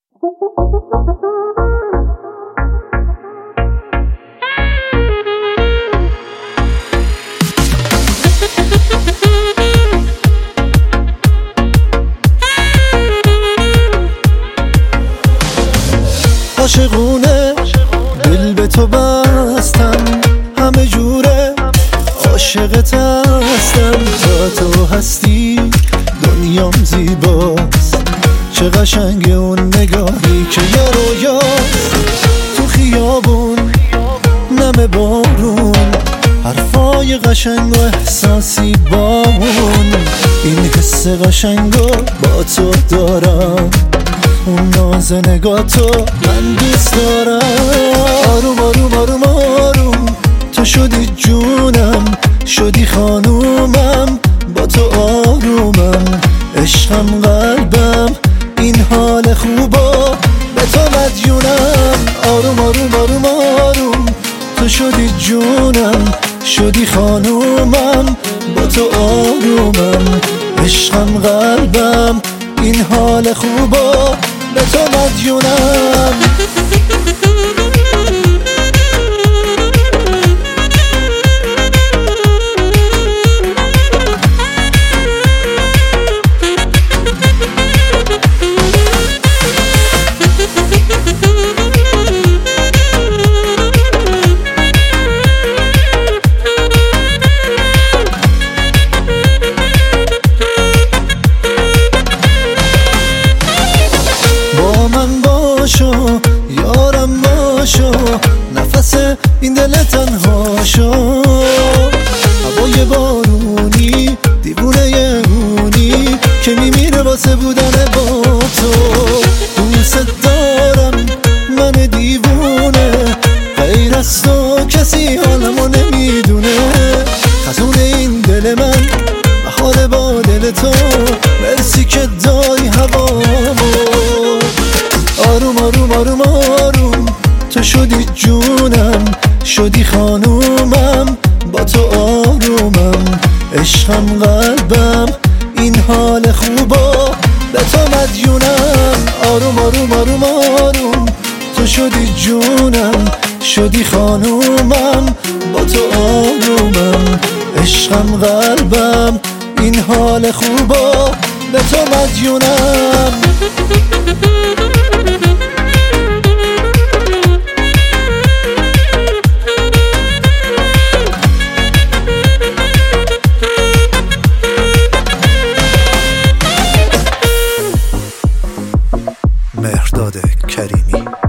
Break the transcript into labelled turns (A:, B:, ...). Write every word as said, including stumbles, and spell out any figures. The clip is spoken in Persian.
A: عاشقونه دل به تو بستم، همه جوره عاشقت هستم. تا تو هستی دنیام زیباست، چه قشنگ اون نگاهی که یه رویاست. تو خیابون نم بارون، حرفای قشنگ و احساسی بامون. این حس قشنگو با تو دارم، اون ناز نگاه تو من دوست دارم. آروم آروم آروم آروم تو شدی جونم، شدی خانومم، با تو آرومم. عشقم قلبم این حال خوبا به تو مدیونم. آروم آروم آروم آروم تو شدی جونم، شدی خانومم، با تو آرومم. عشقم قلبم این حال خوبا به تو مدیونم. یارم باشو، نفس این دل تنها شو. هوای بارونی دیوونه یهونی که میمیره واسه بودن با تو. دوست دارم من دیوونه، غیر از تو کسی حالمو نمیدونه. خزون این دل من بهار با دل تو، مرسی که داری هوامو. آروم آروم آروم آروم تو شدی جونم، شدی خانومم، با تو آرومم. عشقم قلبم این حال خوبا به تو مدیونم. آروم آروم آروم آروم تو شدی جونم، شدی خانومم، با تو آرومم. عشقم قلبم این حال خوبا به تو مدیونم. مهرداد کریمی.